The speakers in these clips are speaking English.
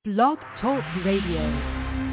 Blog Talk Radio.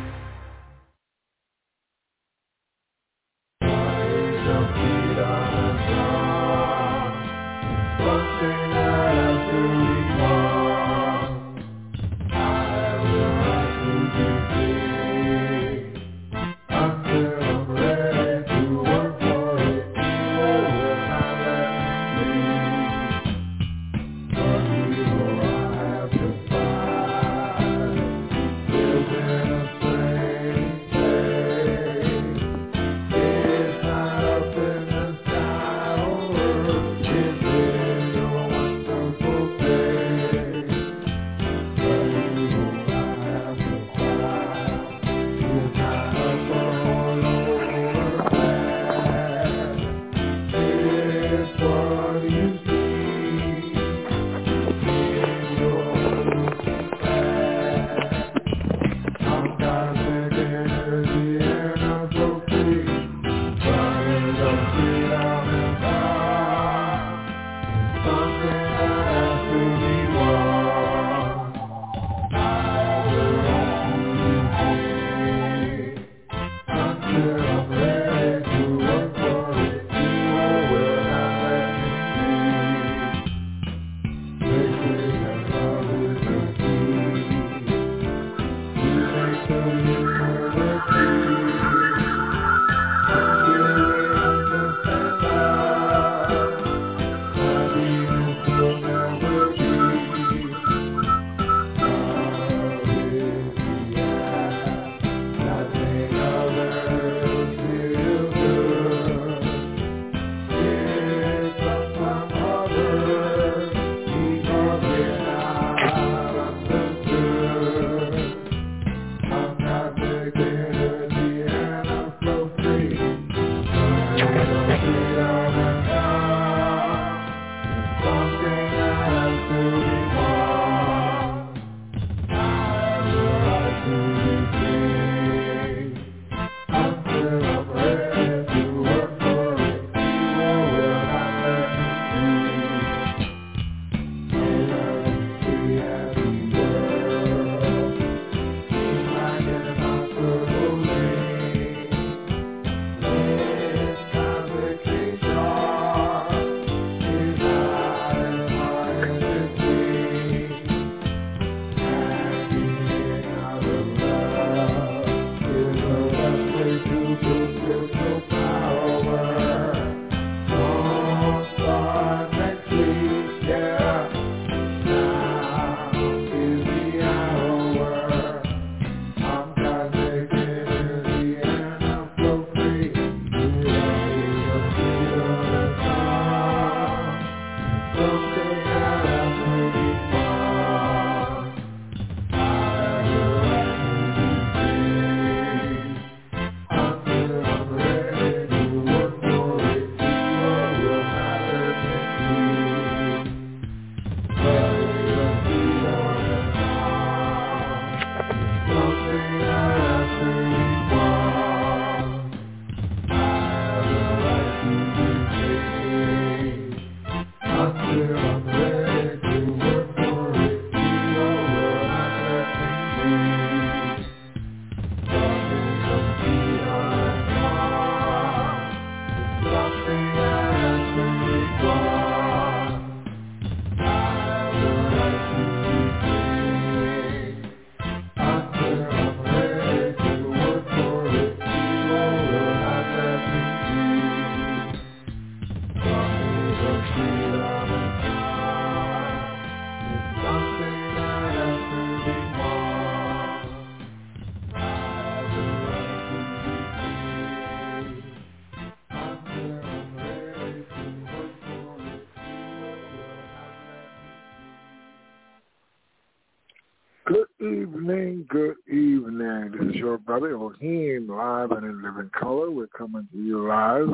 Good evening. This is your brother, Ohim, live and in living color. We're coming to you live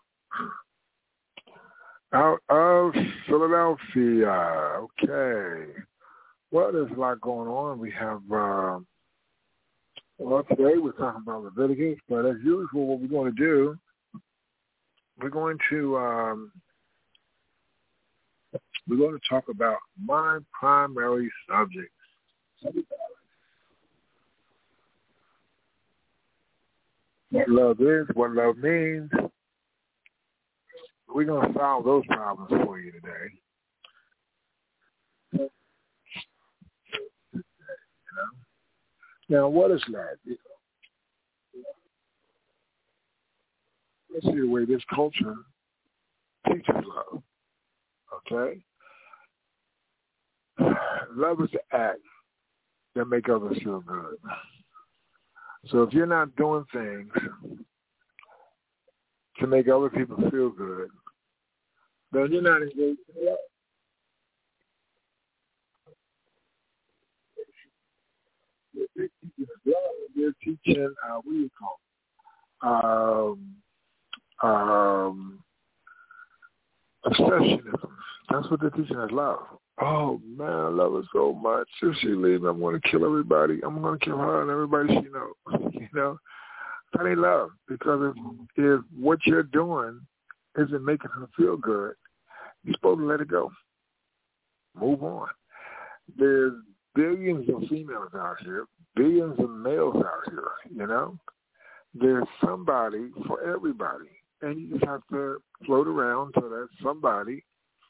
out of Philadelphia. Okay. Well, there's a lot going on. We have, today we're talking about Leviticus, but as usual, what we're going to do, we're going to talk about my primary subjects. what love is, what love means. We're going to solve those problems for you today. You know? Now, what is love? Let's see the way this culture teaches love. Okay? Love is the act that make others feel good. So if you're not doing things to make other people feel good, then you're not engaged in love. They're teaching, what do you call it? Obsessionism. That's what they're teaching us, love. Oh, man, I love her so much. If she leaves, I'm going to kill everybody. I'm going to kill her and everybody she knows. You know? That ain't love. Because if what you're doing isn't making her feel good, you're supposed to let it go. Move on. There's billions of females out here, billions of males out here, you know? There's somebody for everybody. And you just have to float around till that somebody,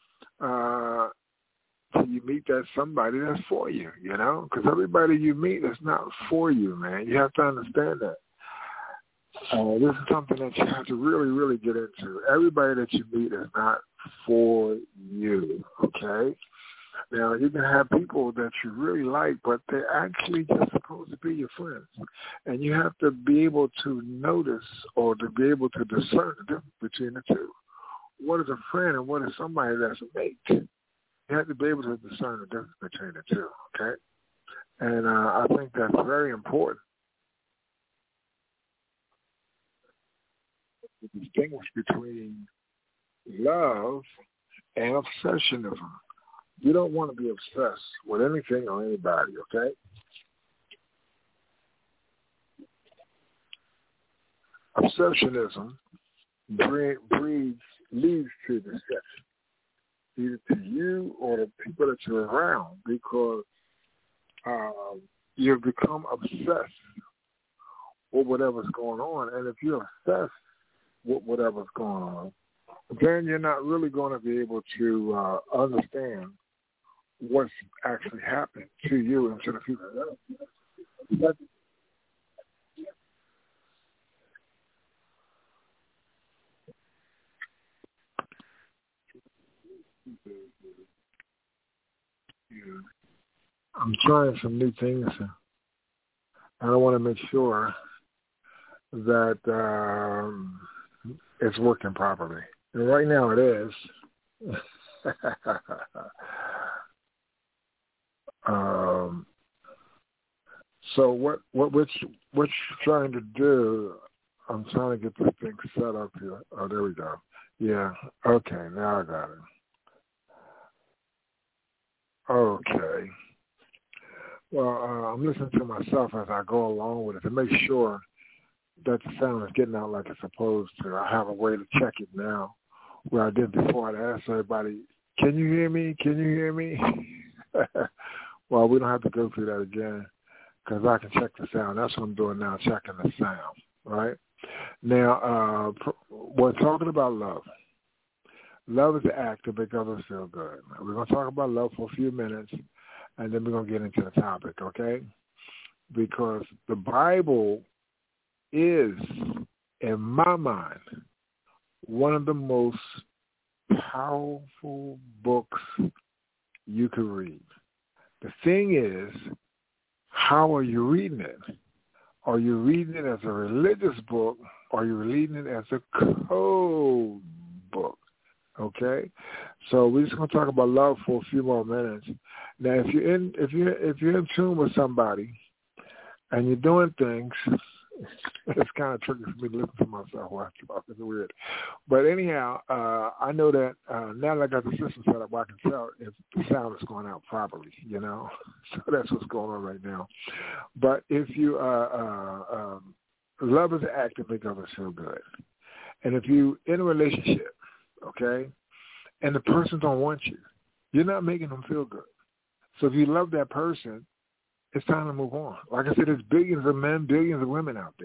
till you meet that somebody that's for you, you know? Because everybody you meet is not for you, man. You have to understand that. This is something that you have to really, really get into. Everybody that you meet is not for you, okay? Now, you can have people that you really like, but they're actually just supposed to be your friends. And you have to be able to notice or to be able to discern the difference between the two. What is a friend and what is somebody that's a mate? You have to be able to discern the difference between the two, okay? And I think that's very important to distinguish between love and obsessionism. You don't want to be obsessed with anything or anybody, okay? Obsessionism leads to deception, either to you or the people that you're around, because you've become obsessed with whatever's going on. And if you're obsessed with whatever's going on, then you're not really going to be able to understand what's actually happening to you and to the people. I'm trying some new things. I want to make sure that it's working properly. And right now it is. So what we're trying to do, I'm trying to get this thing set up here. Oh, there we go. Yeah. Okay, now I got it. Okay. Well, I'm listening to myself as I go along with it to make sure that the sound is getting out like it's supposed to. I have a way to check it now, where I did before. I'd ask everybody, can you hear me? Can you hear me? Well, we don't have to go through that again because I can check the sound. That's what I'm doing now, checking the sound, right? Now, we're talking about love. Love is the act to make others feel good. We're going to talk about love for a few minutes, and then we're going to get into the topic, okay? Because the Bible is, in my mind, one of the most powerful books you could read. The thing is, how are you reading it? Are you reading it as a religious book, or are you reading it as a code book? Okay, so we're just going to talk about love for a few more minutes. Now, if you're in tune with somebody and you're doing things, it's kind of tricky for me to listen to myself while I talk. It's weird, but anyhow, I know that now that I got the system set up, I can tell if the sound is going out properly. You know, so that's what's going on right now. But if you love is an act to make others feel good, and if you in a relationship, okay, and the person don't want you, you're not making them feel good. So if you love that person, it's time to move on. Like I said, there's billions of men, billions of women out there.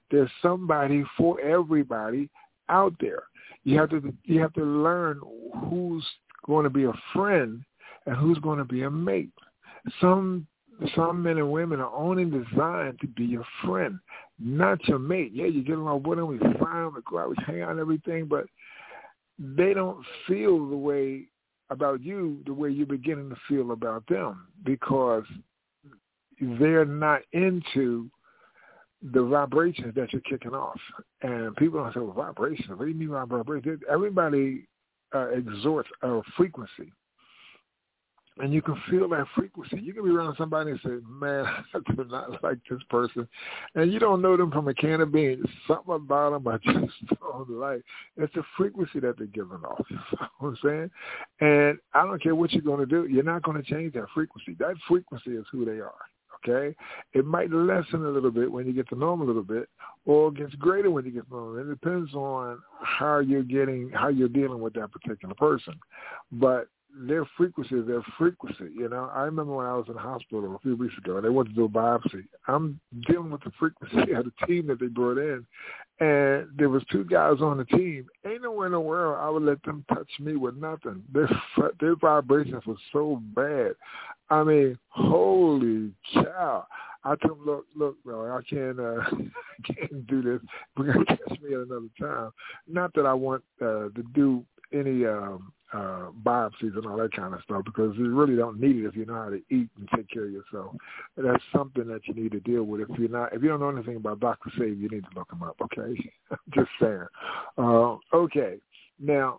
There's somebody for everybody out there. You have to learn who's going to be a friend and who's going to be a mate. Some men and women are only designed to be your friend, not your mate. Yeah, you get along with them, we fine, we go out, we hang out and everything, but they don't feel the way about you the way you're beginning to feel about them, because they're not into the vibrations that you're kicking off. And people don't say, well, vibrations, what do you mean by vibrations? Everybody exhorts a frequency. And you can feel that frequency. You can be around somebody and say, man, I do not like this person. And you don't know them from a can of beans. Something about them I just don't like. It's a frequency that they're giving off. You know what I'm saying? And I don't care what you're going to do. You're not going to change that frequency. That frequency is who they are. Okay? It might lessen a little bit when you get to know them a little bit, or it gets greater when you get to know them. It depends on how you're dealing with that particular person. But their frequency is their frequency. You know, I remember when I was in the hospital a few weeks ago and they wanted to do a biopsy. I'm dealing with the frequency of the team that they brought in, and there was 2 guys on the team. Ain't nowhere in the world I would let them touch me with nothing. Their vibrations were so bad. I mean, holy cow. I told them, look, bro, I can't do this. We're going to catch me at another time. Not that I want to do any biopsies and all that kind of stuff, because you really don't need it if you know how to eat and take care of yourself. And that's something that you need to deal with. If you don't know anything about Dr. Save, you need to look him up, okay? Just saying. Okay. Now,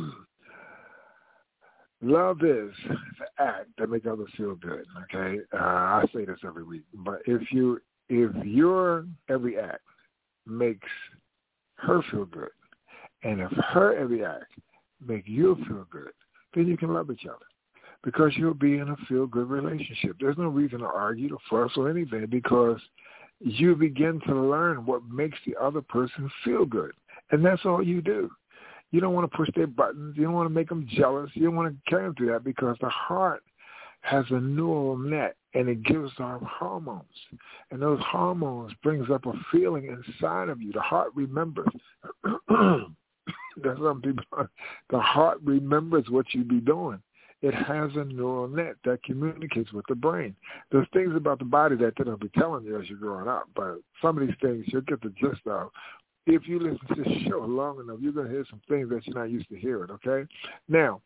love is the act that makes others feel good, okay? I say this every week. But if your every act makes her feel good, and if her every act make you feel good, then you can love each other, because you'll be in a feel-good relationship. There's no reason to argue, to fuss, or anything, because you begin to learn what makes the other person feel good, and that's all you do. You don't want to push their buttons. You don't want to make them jealous. You don't want to carry them through that, because the heart has a neural net, and it gives off hormones, and those hormones brings up a feeling inside of you. The heart remembers. That's some people. The heart remembers what you be doing. It has a neural net that communicates with the brain. There's things about the body that they don't be telling you as you're growing up, but some of these things you'll get the gist of. If you listen to this show long enough, you're going to hear some things that you're not used to hearing, okay? Now,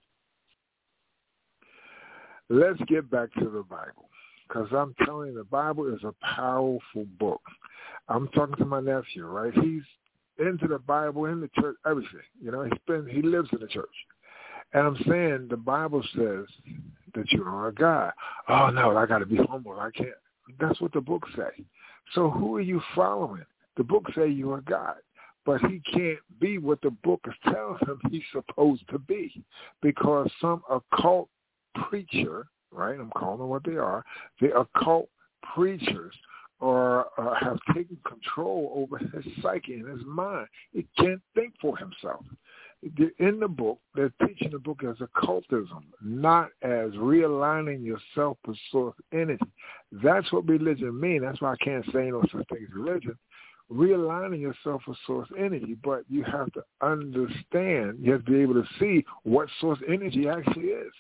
let's get back to the Bible, because I'm telling you, the Bible is a powerful book. I'm talking to my nephew, right? He's into the Bible, in the church, everything. You know, he lives in the church. And I'm saying the Bible says that you are a God. Oh, no, I got to be humble. I can't. That's what the book say. So who are you following? The book say you are God, but he can't be what the book is telling him he's supposed to be, because some occult preacher, right, I'm calling them what they are, the occult preachers or have taken control over his psyche and his mind. He can't think for himself. In the book, they're teaching the book as occultism, not as realigning yourself with source energy. That's what religion means. That's why I can't say no such thing as religion. Realigning yourself with source energy, but you have to understand, you have to be able to see what source energy actually is.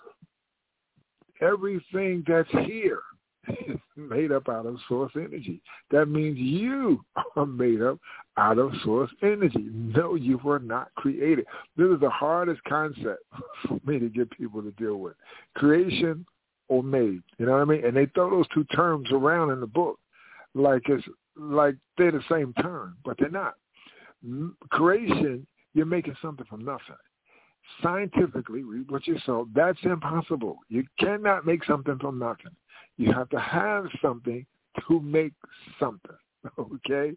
Everything that's here is made up out of source energy. That means you are made up out of source energy. No, you were not created. This is the hardest concept for me to get people to deal with. Creation or made. You know what I mean? And they throw those two terms around in the book like they're the same term, but they're not. Creation, you're making something from nothing. Scientifically, read what you saw, that's impossible. You cannot make something from nothing. You have to have something to make something, okay?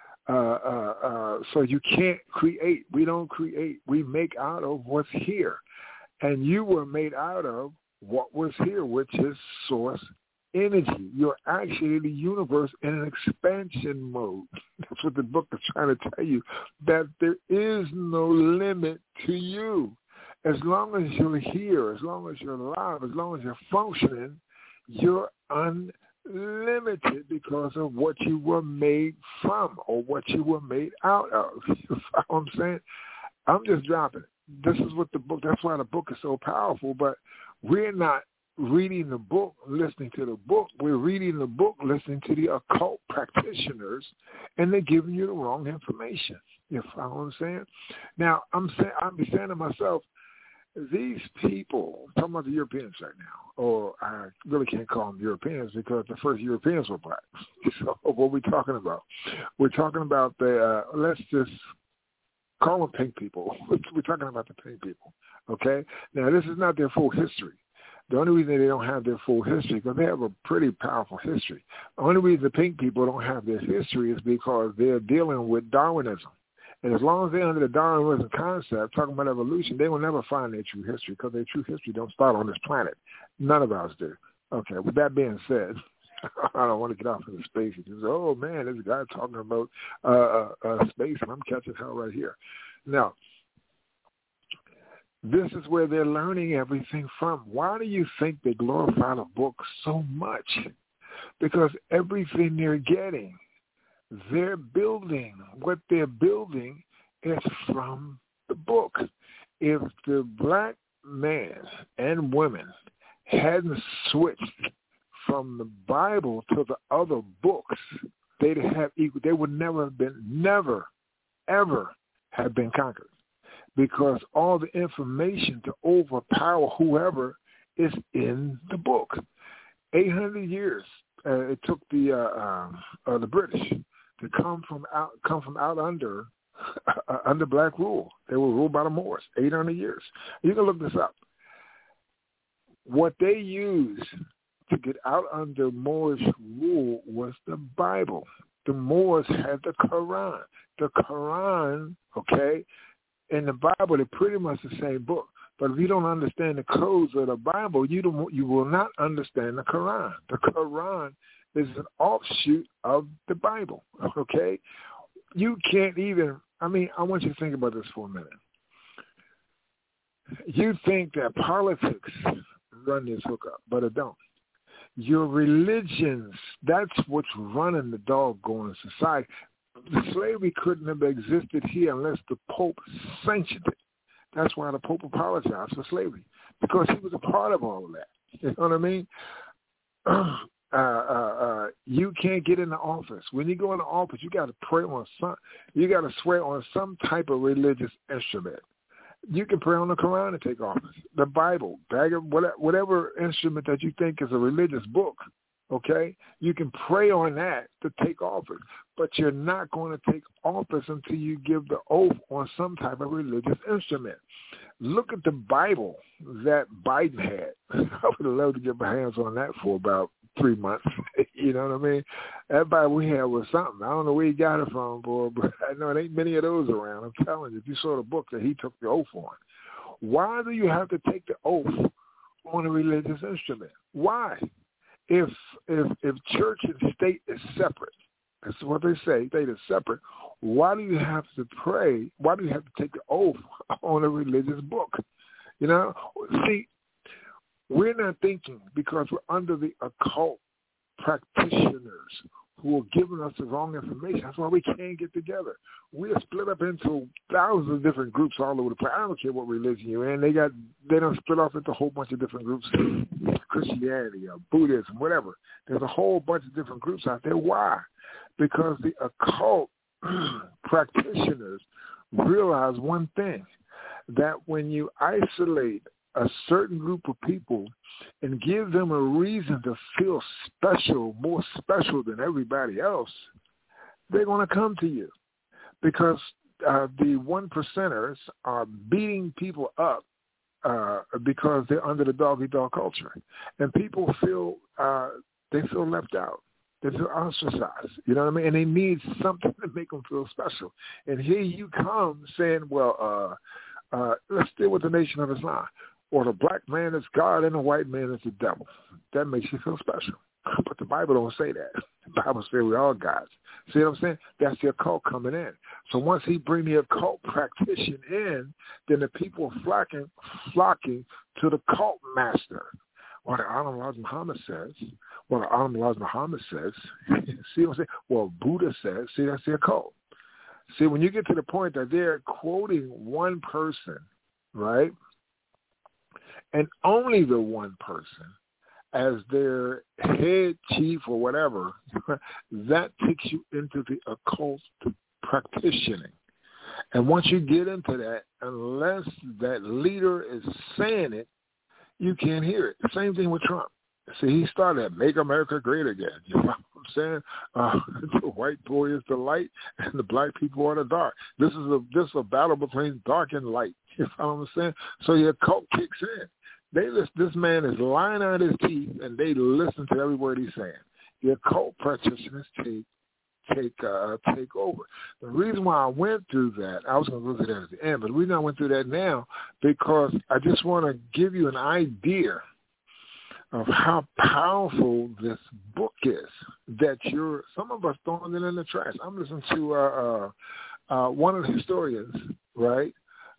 So you can't create. We don't create. We make out of what's here. And you were made out of what was here, which is source energy. You're actually the universe in an expansion mode. That's what the book is trying to tell you, that there is no limit to you. As long as you're here, as long as you're alive, as long as you're functioning, you're unlimited. limited because of what you were made from or what you were made out of. You know what I'm saying? I'm just dropping it. This is what the book, that's why the book is so powerful, but we're not reading the book, listening to the book. We're reading the book, listening to the occult practitioners, and they're giving you the wrong information. You follow what I'm saying? Now, I'm saying to myself, these people, I'm talking about the Europeans right now, or I really can't call them Europeans because the first Europeans were black. So what are we talking about? We're talking about let's just call them pink people. We're talking about the pink people, okay? Now, this is not their full history. The only reason they don't have their full history, because they have a pretty powerful history. The only reason the pink people don't have their history is because they're dealing with Darwinism. And as long as they're under the Darwinism concept, talking about evolution, they will never find their true history because their true history don't start on this planet. None of us do. Okay, with that being said, I don't want to get off into space. Just, oh, man, there's a guy talking about space, and I'm catching hell right here. Now, this is where they're learning everything from. Why do you think they glorify the book so much? Because everything they're getting, they're building. What they're building is from the book. If the black man and women hadn't switched from the Bible to the other books, they'd have equal. They would never ever have been conquered, because all the information to overpower whoever is in the book. 800 years it took the British to come from out under black rule. They were ruled by the Moors. 800 years. You can look this up. What they used to get out under Moorish rule was the Bible. The Moors had the Quran. The Quran, okay, and the Bible, they're pretty much the same book. But if you don't understand the codes of the Bible, you will not understand the Quran. The Quran is an offshoot of the Bible, okay? You can't even, I want you to think about this for a minute. You think that politics run this hookup, but it don't. Your religions, that's what's running the doggone society. The slavery couldn't have existed here unless the Pope sanctioned it. That's why the Pope apologized for slavery, because he was a part of all of that. You know what I mean? You can't get into office. When you go into office, you got to pray on you got to swear on some type of religious instrument. You can pray on the Quran to take office, the Bible, whatever instrument that you think is a religious book. Okay, you can pray on that to take office, but you're not going to take office until you give the oath on some type of religious instrument. Look at the Bible that Biden had. I would have loved to get my hands on that for about 3 months. You know what I mean? That Bible we had was something. I don't know where he got it from, boy, but I know there ain't many of those around. I'm telling you, if you saw the book that he took the oath on. Why do you have to take the oath on a religious instrument? Why? If church and state is separate, that's what they say, state is separate, why do you have to pray? Why do you have to take the oath on a religious book? You know, see, we're not thinking because we're under the occult practitioners who are giving us the wrong information. That's why we can't get together. We are split up into thousands of different groups all over the place. I don't care what religion you're in. They don't split off into a whole bunch of different groups, Christianity or Buddhism, whatever. There's a whole bunch of different groups out there. Why? Because the occult practitioners realize one thing, that when you isolate a certain group of people and give them a reason to feel special, more special than everybody else, they're going to come to you, because the 1%ers are beating people up because they're under the dog-eat-dog culture, and people feel left out. They feel ostracized. You know what I mean? And they need something to make them feel special. And here you come saying, well, let's deal with the Nation of Islam. Or the black man is God and the white man is the devil. That makes you feel special. But the Bible don't say that. The Bible says we're all gods. See what I'm saying? That's the occult coming in. So once he bring the occult practitioner in, then the people are flocking to the cult master. what Elijah Muhammad says. What Elijah Muhammad says. See what I'm saying? Well, Buddha says. See, that's their cult. See, when you get to the point that they're quoting one person, right, and only the one person as their head chief or whatever, that takes you into the occult practicing. And once you get into that, unless that leader is saying it, you can't hear it. Same thing with Trump. See, he started at Make America Great Again. You know what I'm saying? The white boy is the light, and the black people are the dark. This is a battle between dark and light. You know what I'm saying? So your cult kicks in. This man is lying out his teeth, and they listen to every word he's saying. Your cult practitioners take over. The reason why I went through that, I was going to go through that at the end, but the reason I went through that now, because I just want to give you an idea of how powerful this book is, that some of us throwing it in the trash. I'm listening to one of the historians, right?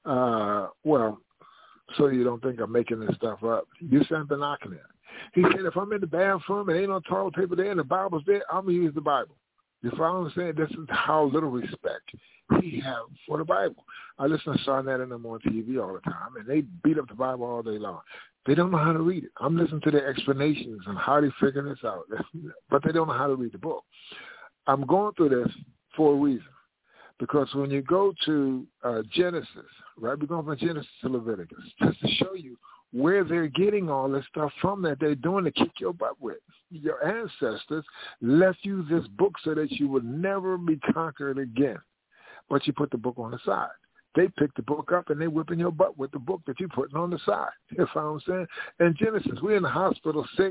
Well, so you don't think I'm making this stuff up. Yusuf Benakhan. He said, if I'm in the bathroom and ain't no toilet paper there and the Bible's there, I'm going to use the Bible. You follow what I'm saying? This is how little respect he has for the Bible. I listen to Sarnett and them on TV all the time, and they beat up the Bible all day long. They don't know how to read it. I'm listening to their explanations on how they figure this out, but they don't know how to read the book. I'm going through this for a reason, because when you go to Genesis, right, we're going from Genesis to Leviticus, just to show you where they're getting all this stuff from that they're doing to kick your butt with. Your ancestors left you this book so that you would never be conquered again, but you put the book on the side. They pick the book up and they whipping your butt with the book that you're putting on the side. You know what I'm saying? And Genesis, we're in the hospital sick,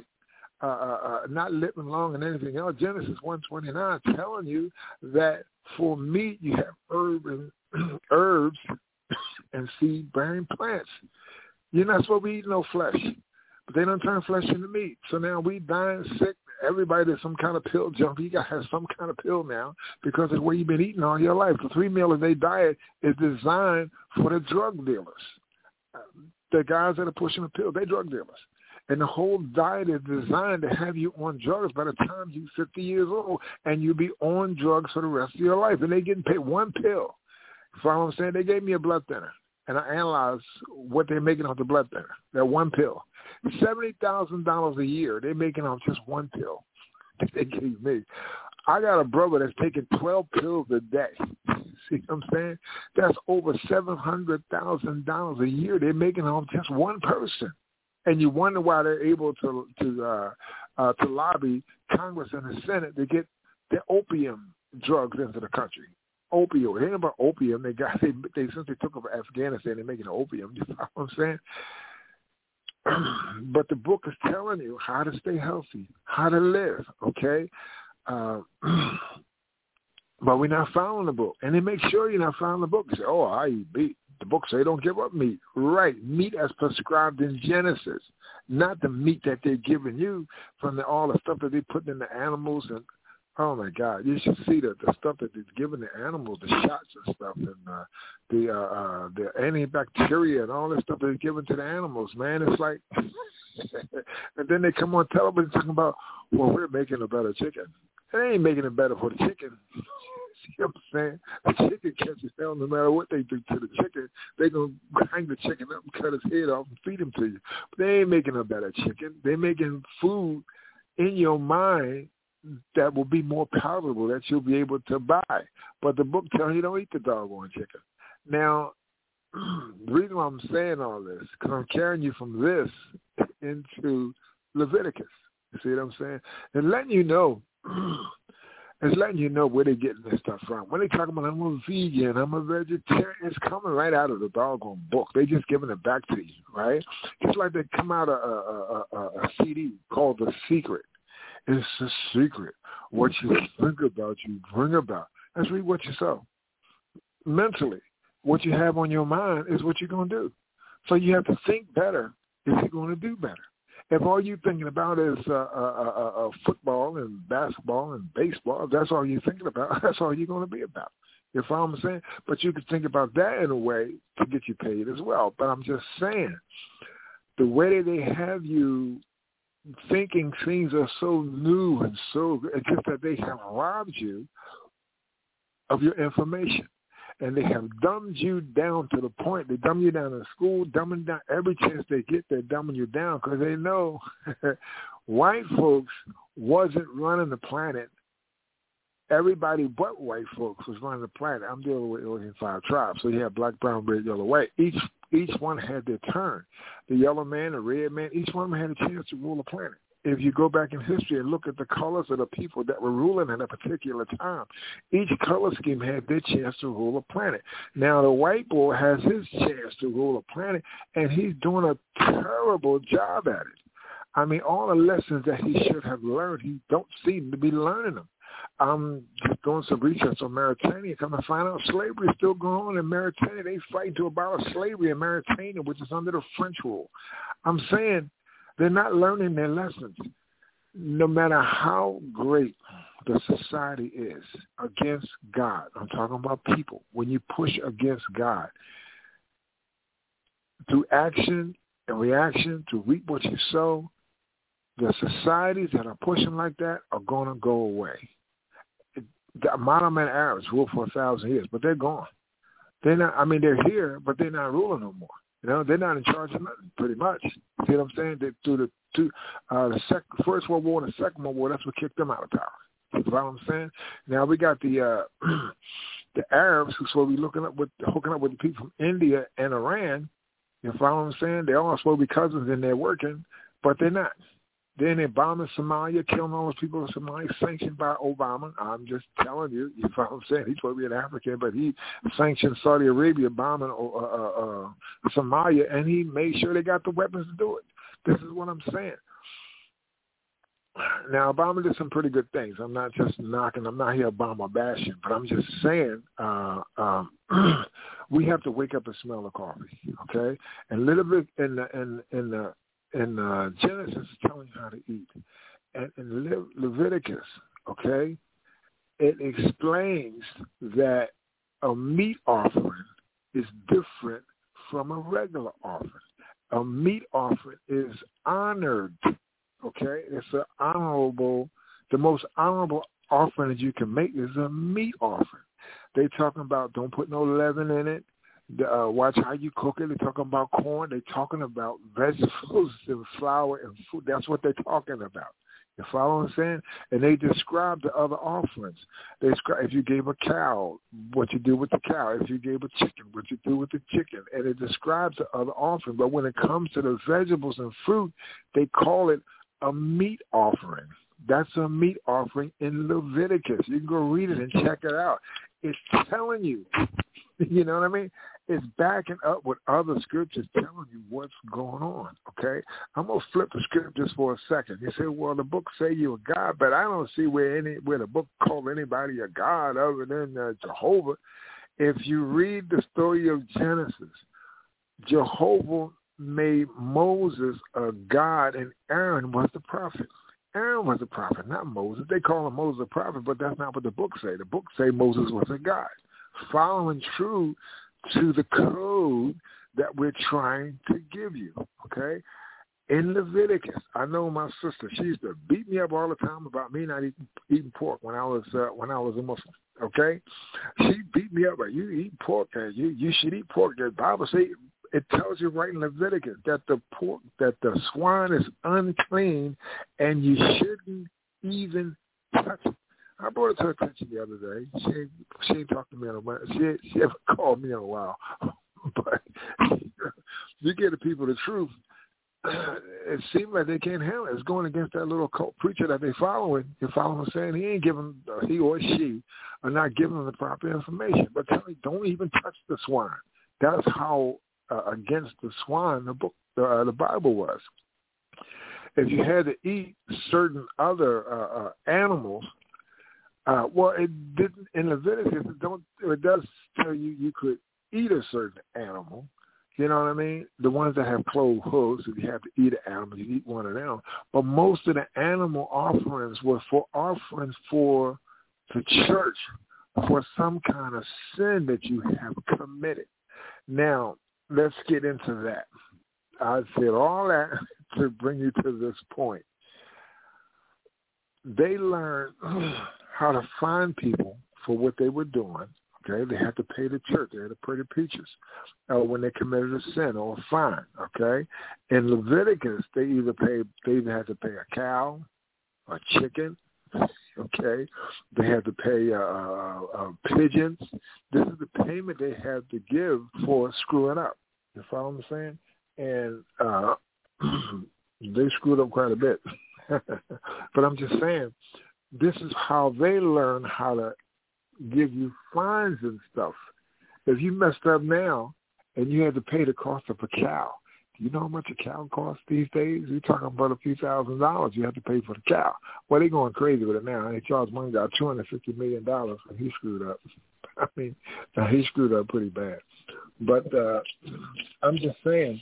not living long and anything else. Genesis 1:29 telling you that for meat you have herbs and seed-bearing plants. You're not supposed to be eating no flesh, but they don't turn flesh into meat. So now we dying sick. Everybody that's some kind of pill junkie, you got to have some kind of pill now because of the way you've been eating all your life. The 3 meal a day diet is designed for the drug dealers. The guys that are pushing the pill, they drug dealers. And the whole diet is designed to have you on drugs by the time you're 50 years old, and you'll be on drugs for the rest of your life. And they getting paid one pill. You follow what I'm saying? They gave me a blood thinner, and I analyzed what they're making off the blood thinner, that one pill. $70,000 a year they're making off just one pill that they gave me. I got a brother that's taking 12 pills a day. See what I'm saying? That's over $700,000 a year they're making off just one person. And you wonder why they're able to lobby Congress and the Senate to get the opium drugs into the country. Opioid. It ain't about opium. They since they took over Afghanistan, they're making opium. You know what I'm saying? But the book is telling you how to stay healthy, how to live, okay? But we're not following the book. And they make sure you're not following the book. You say, oh, I eat meat. The book say don't give up meat. Right, meat as prescribed in Genesis, not the meat that they're giving you from all the stuff that they put in the animals. And oh, my God, you should see the stuff that they're giving the animals, the shots and stuff, and the antibacteria and all this stuff they're giving to the animals, man. It's like, and then they come on television talking about, well, we're making a better chicken. They ain't making it better for the chicken. See what I'm saying? The chicken catches hell no matter what they do to the chicken. They're going to hang the chicken up and cut his head off and feed him to you. But they ain't making a better chicken. They're making food in your mind that will be more palatable, that you'll be able to buy. But the book tells you don't eat the doggone chicken. Now, the reason why I'm saying all this, because I'm carrying you from this into Leviticus. You see what I'm saying? And letting you know, it's letting you know where they're getting this stuff from. When they talk about, I'm a vegan, I'm a vegetarian, it's coming right out of the doggone book. They just giving it back to you, right? Just like they come out a CD called The Secret. It's a secret. What you think about, you bring about. That's really what you sow. Mentally, what you have on your mind is what you're going to do. So you have to think better if you're going to do better. If all you're thinking about is football and basketball and baseball, if that's all you're thinking about, that's all you're going to be about. You follow what I'm saying? But you can think about that in a way to get you paid as well. But I'm just saying, the way they have you thinking things are so new and so, it's just that they have robbed you of your information. And they have dumbed you down to the point, they dumb you down in school, dumbing down every chance they get, they're dumbing you down because they know white folks wasn't running the planet. Everybody but white folks was running the planet. I'm dealing with 5 tribes. So you have black, brown, red, yellow, white. Each one had their turn. The yellow man, the red man, each one of them had a chance to rule the planet. If you go back in history and look at the colors of the people that were ruling at a particular time, each color scheme had their chance to rule a planet. Now the white boy has his chance to rule a planet, and he's doing a terrible job at it. I mean, all the lessons that he should have learned, he don't seem to be learning them. I'm just doing some research on Mauritania. Come to find out slavery is still going on in Mauritania. They fight to abolish slavery in Mauritania, which is under the French rule. I'm saying they're not learning their lessons. No matter how great the society is against God, I'm talking about people, when you push against God, through action and reaction to reap what you sow, the societies that are pushing like that are going to go away. The Ottoman Arabs ruled for 1,000 years, but they're gone. They're not. I mean, they're here, but they're not ruling no more. You know, they're not in charge of nothing, pretty much. You see what I'm saying? They, through the First World War and the Second World War, that's what kicked them out of power. You know what I'm saying? Now we got the Arabs who's supposed to be hooking up with the people from India and Iran. You follow what I'm saying? They're all supposed to be cousins and they're working, but they're not. Then they're bombing Somalia, killing all those people in Somalia, sanctioned by Obama. I'm just telling you, you know what I'm saying? He's supposed to be an African, but he sanctioned Saudi Arabia bombing Somalia, and he made sure they got the weapons to do it. This is what I'm saying. Now, Obama did some pretty good things. I'm not just knocking. I'm not here Obama bashing, but I'm just saying we have to wake up and smell the coffee, okay? And a little bit in Genesis is telling you how to eat. And in Leviticus, okay, it explains that a meat offering is different from a regular offering. A meat offering is honored, okay? It's the most honorable offering that you can make is a meat offering. They're talking about don't put no leaven in it. Watch how you cook it. They're talking about corn. They're talking about vegetables and flour and food. That's what they're talking about. You follow what I'm saying? And they describe the other offerings. They describe if you gave a cow, what you do with the cow. If you gave a chicken, what you do with the chicken. And it describes the other offering. But when it comes to the vegetables and fruit, they call it a meat offering. That's a meat offering in Leviticus. You can go read it and check it out. It's telling you. You know what I mean? It's backing up with other scriptures telling you what's going on, okay? I'm going to flip the script just for a second. You say, well, the book say you're a God, but I don't see where the book called anybody a God other than Jehovah. If you read the story of Genesis, Jehovah made Moses a God and Aaron was the prophet. Aaron was a prophet, not Moses. They call him Moses a prophet, but that's not what the book say. The book say Moses was a God, following true to the code that we're trying to give you, okay? In Leviticus, I know my sister, she used to beat me up all the time about me not eating pork when I was a Muslim, okay? She beat me up, you eat pork, you should eat pork. The Bible says it tells you right in Leviticus that the swine is unclean and you shouldn't even touch it. I brought it to her attention the other day. She ain't talked to me in a while. She haven't called me in a while. But you get the people the truth, it seems like they can't handle it. It's going against that little cult preacher that they're following. You're following saying he ain't giving, he or she are not giving them the proper information. But tell me, don't even touch the swine. That's how against the swine the Bible was. If you had to eat certain other animals, well, it didn't in Leviticus. It does tell you could eat a certain animal. You know what I mean? The ones that have clove hooves, if you have to eat an animal, you eat one of them. But most of the animal offerings were for offerings for the church for some kind of sin that you have committed. Now, let's get into that. I said all that to bring you to this point. they learned how to find people for what they were doing. Okay, they had to pay the church. They had to pay the preachers when they committed a sin or a fine. Okay, in Leviticus, they either had to pay a cow, a chicken. Okay, they had to pay pigeons. This is the payment they had to give for screwing up. You follow what I'm saying? And they screwed up quite a bit. But I'm just saying, this is how they learn how to give you fines and stuff. If you messed up now and you had to pay the cost of a cow, do you know how much a cow costs these days? You're talking about a few $1,000s you have to pay for the cow. Well, they're going crazy with it now. They charged one guy $250 million and he screwed up. I mean, he screwed up pretty bad. But I'm just saying,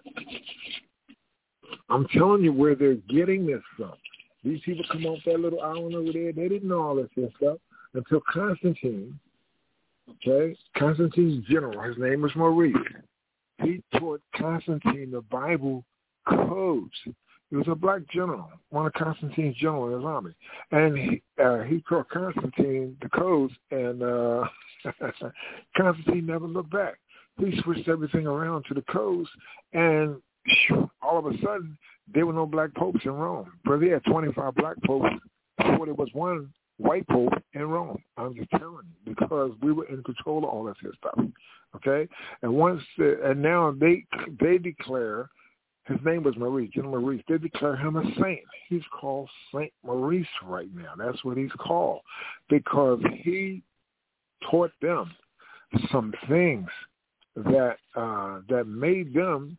I'm telling you where they're getting this from. These people come off that little island over there. They didn't know all this stuff until Constantine, okay? Constantine's general, his name was Maurice. He taught Constantine the Bible codes. He was a black general, one of Constantine's generals in his army. And he taught Constantine the codes, and Constantine never looked back. He switched everything around to the codes, and all of a sudden, there were no black popes in Rome. But they had 25 black popes before there was one white pope in Rome. I'm just telling you, because we were in control of all this here stuff. Okay? And now they declare, his name was Maurice, General Maurice. They declare him a saint. He's called Saint Maurice right now. That's what he's called, because he taught them some things that made them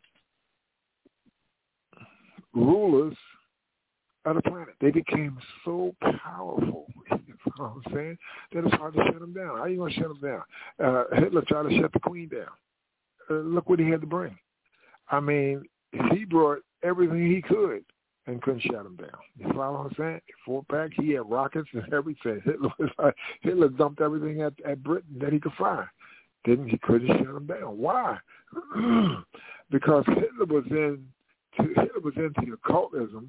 rulers of the planet. They became so powerful, you know what I'm saying, that it's hard to shut them down. How are you going to shut them down? Hitler tried to shut the Queen down. Look what he had to bring. I mean, he brought everything he could and couldn't shut them down. You follow what I'm saying? Four-pack, he had rockets and everything. Hitler dumped everything at Britain that he could find. He couldn't shut them down. Why? Because Hitler was into occultism.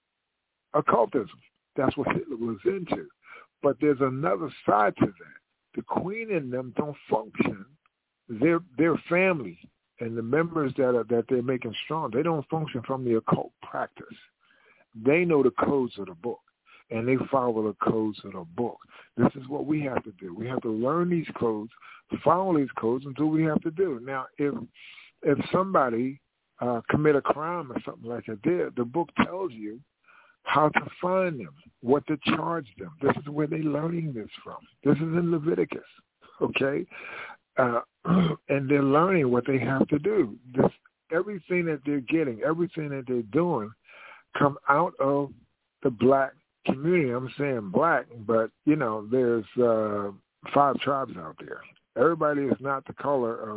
That's what Hitler was into. But there's another side to that. The Queen and them don't function. Their family and the members that they're making strong, they don't function from the occult practice. They know the codes of the book, and they follow the codes of the book. This is what we have to do. We have to learn these codes, follow these codes, and do what we have to do. Now, if somebody commit a crime or something like that, the book tells you how to find them, what to charge them. This is where they're learning this from. This is in Leviticus, okay? And they're learning what they have to do. Everything that they're getting, everything that they're doing, come out of the black community. I'm saying black, but, there's 5 tribes out there. Everybody is not the color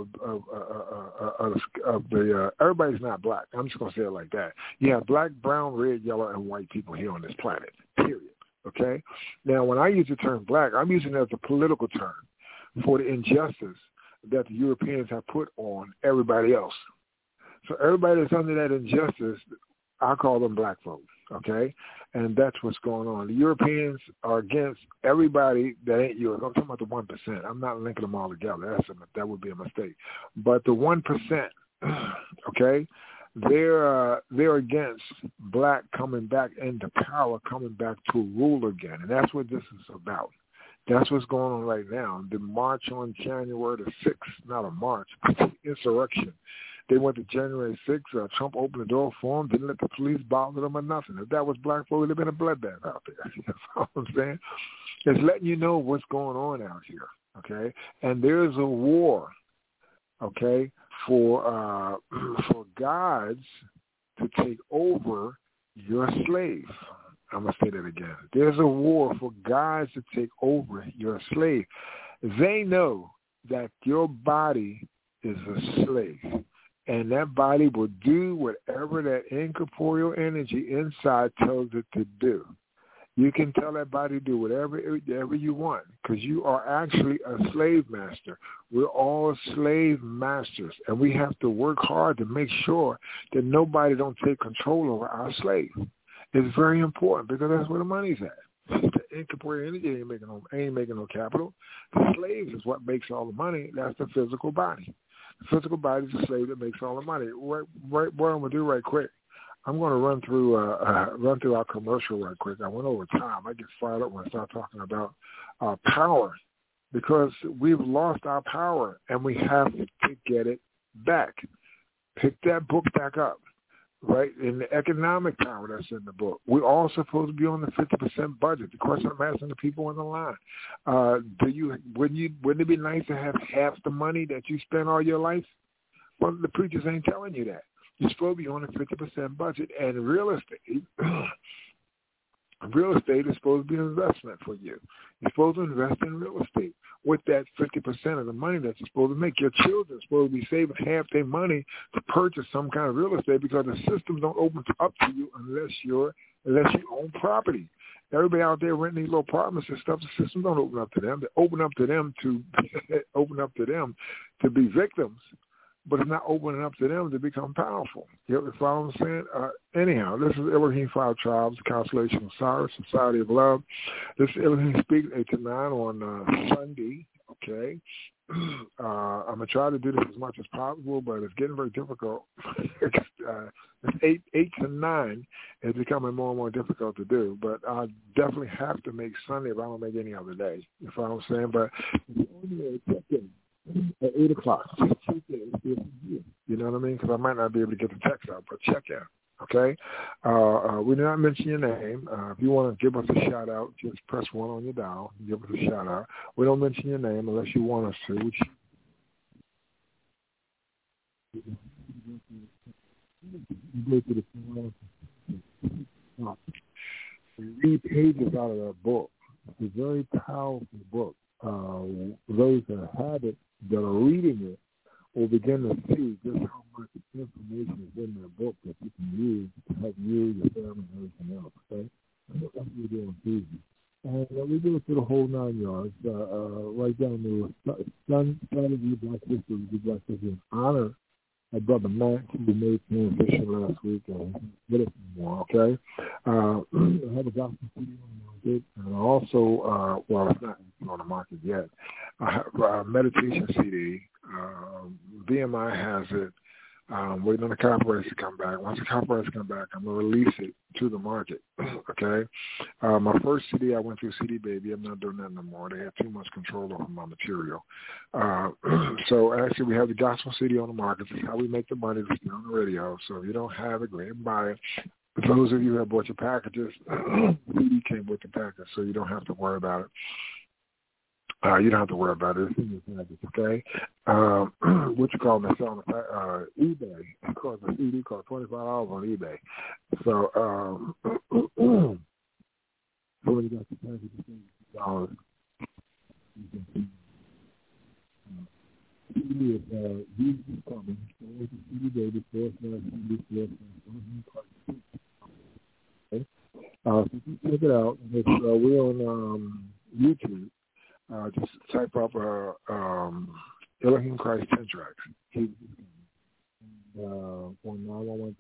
of the. Everybody's not black. I'm just gonna say it like that. You have black, brown, red, yellow, and white people here on this planet. Period. Okay. Now, when I use the term black, I'm using it as a political term for the injustice that the Europeans have put on everybody else. So everybody that's under that injustice, I call them black folks. Okay, and that's what's going on. The Europeans are against everybody that ain't Europe. I'm talking about the 1%. I'm not linking them all together. That would be a mistake. But the 1%, okay, they're against black coming back into power, coming back to rule again, and that's what this is about. That's what's going on right now. The march on January the 6th, not a march, insurrection. They went to January 6th. Trump opened the door for them, didn't let the police bother them or nothing. If that was black folk, it would have been a bloodbath out there. You know what I'm saying? It's letting you know what's going on out here, okay? And there's a war, okay, for gods to take over your slave. I'm going to say that again. There's a war for gods to take over your slave. They know that your body is a slave. And that body will do whatever that incorporeal energy inside tells it to do. You can tell that body to do whatever you want, because you are actually a slave master. We're all slave masters, and we have to work hard to make sure that nobody don't take control over our slave. is very important because that's where the money's at. The incorporeal energy ain't making no capital. The slaves is what makes all the money. That's the physical body. The physical body is the slave that makes all the money. What I'm gonna do right quick, I'm gonna run through our commercial right quick. I went over time. I get fired up when I start talking about power because we've lost our power and we have to get it back. Pick that book back up. Right, in the economic power that's in the book. We're all supposed to be on the 50% budget. The question I'm asking the people on the line, wouldn't it be nice to have half the money that you spend all your life? Well, the preachers ain't telling you that. You're supposed to be on a 50% budget, and real estate is supposed to be an investment for you. You're supposed to invest in real estate. With that 50% of the money that you're supposed to make, your children are supposed to be saving half their money to purchase some kind of real estate because the systems don't open up to you unless you own property. Everybody out there renting these little apartments and stuff, the systems don't open up to them. They open up to them to be victims, but it's not opening up to them to become powerful. You follow what I'm saying? Anyhow, this is Elohim 5 Tribes, Constellation of Osiris, Society of Love. This is Elohim Speak 8 to 9 on Sunday, okay? I'm going to try to do this as much as possible, but it's getting very difficult. It's 8 to 9 is becoming more and more difficult to do, but I definitely have to make Sunday if I don't make any other day. You follow what I'm saying? But at 8 o'clock. You know what I mean? Because I might not be able to get the text out, but check in, okay? We did not mention your name. If you want to give us a shout-out, just press 1 on your dial and give us a shout-out. We don't mention your name unless you want us to. We read pages out of that book. It's a very powerful book. Those that have it, that are reading it, will begin to see just how much information is in that book that you can use to help you, your family, and everything else, okay? And that's what we do on Tuesday. And we do it through the whole 9 yards, right down to Saturday, Black History, in honor of Brother Matt, who made transition last week, and with us more, okay? I have a gospel CD on the market, and also, well, it's not on the market yet. I have a meditation CD. VMI has it. Waiting on the copyrights to come back. Once the copyrights come back, I'm going to release it to the market, okay? My first CD, I went through CD Baby. I'm not doing that no more. They had too much control over my material. So actually, we have the gospel CD on the market. This is how we make the money. It's on the radio. So if you don't have it, go ahead and buy it. For those of you who have bought your packages, the CD came with the package, so you don't have to worry about it. You don't have to worry about it. It's in your package, okay? What you call them? It's on eBay. It costs a CD costs $25 on eBay. So, so when you got the package, it's $50. CD is Jesus coming. So it's a CD baby, okay? So check it out. And it's, we're on YouTube. Just type up Elohim Christ 10 tracks. On 911.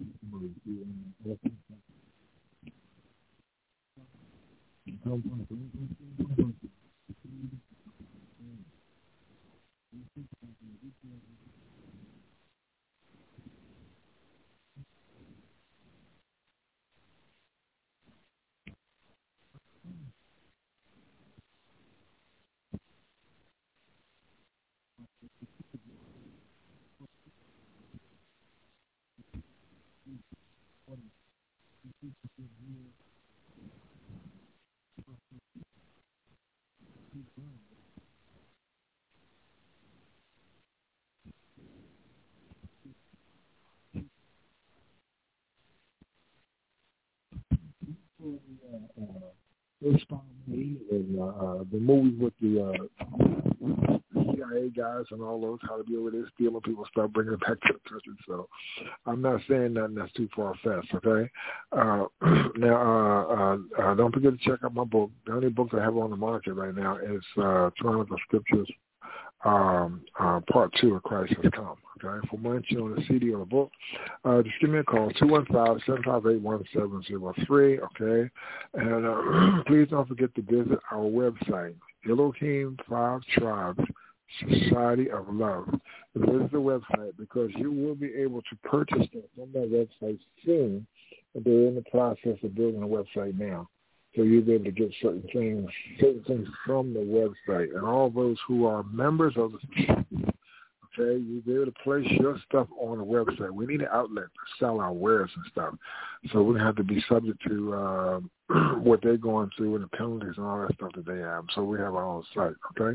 The movies with the CIA guys and all those, how to deal with it, stealing people stuff, bringing it back to the country. So I'm not saying nothing that's too far-fetched, okay? Now, don't forget to check out my book. The only book I have on the market right now is Triumph of Scriptures, Part 2 of Christ Has Come. Okay, for more info on the CD or the book, just give me a call, 215-758-1703, okay? And please don't forget to visit our website, Elohim 5 Tribes Society of Love. Visit the website because you will be able to purchase them from that website soon. They're in the process of building a website now. So you'll be able to get certain things from the website. And all those who are members of the okay, you'll be able to place your stuff on the website. We need an outlet to sell our wares and stuff. So we have to be subject to what they're going through and the penalties and all that stuff that they have. So we have our own site, okay?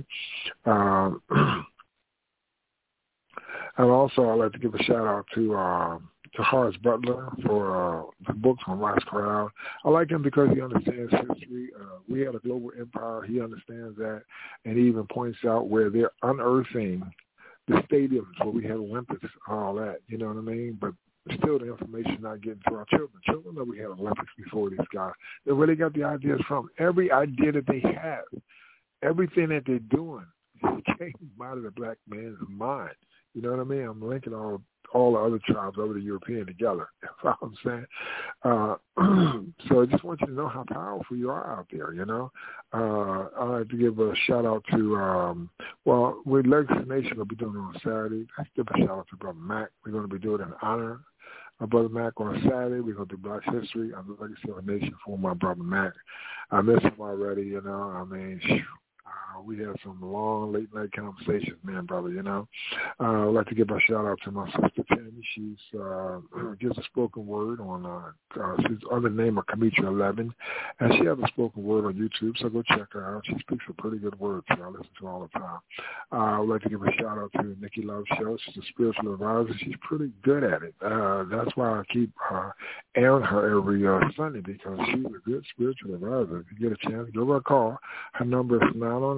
And also I'd like to give a shout-out to Horace Butler for the books on Last Crowd. I like him because he understands history. We had a global empire. He understands that, and he even points out where they're unearthing the stadiums where we had Olympics and all that, you know what I mean? But still the information not getting to our children. Children know we had Olympics before these guys. They really got the ideas from. Every idea that they have, everything that they're doing came out of the black man's mind. You know what I mean? I'm linking all the other tribes over the European together. That's what I'm saying. So I just want you to know how powerful you are out there, you know. I'd like to give a shout-out to, with Legacy Nation, we'll be doing it on Saturday. Let's give a shout-out to Brother Mac. We're going to be doing it in honor of Brother Mac on Saturday. We're going to do Black History on the Legacy of a Nation for my Brother Mac. I miss him already, you know. I mean, we had some long late-night conversations, man, brother, you know. I'd like to give a shout-out to my sister, Tammy. She's gives a spoken word on, she's under the name of Kamitra 11, and she has a spoken word on YouTube, so go check her out. She speaks a pretty good word, so I listen to her all the time. I would like to give a shout-out to Nikki Love Show. She's a spiritual advisor. She's pretty good at it. That's why I keep airing her every Sunday, because she's a good spiritual advisor. If you get a chance, give her a call. Her number is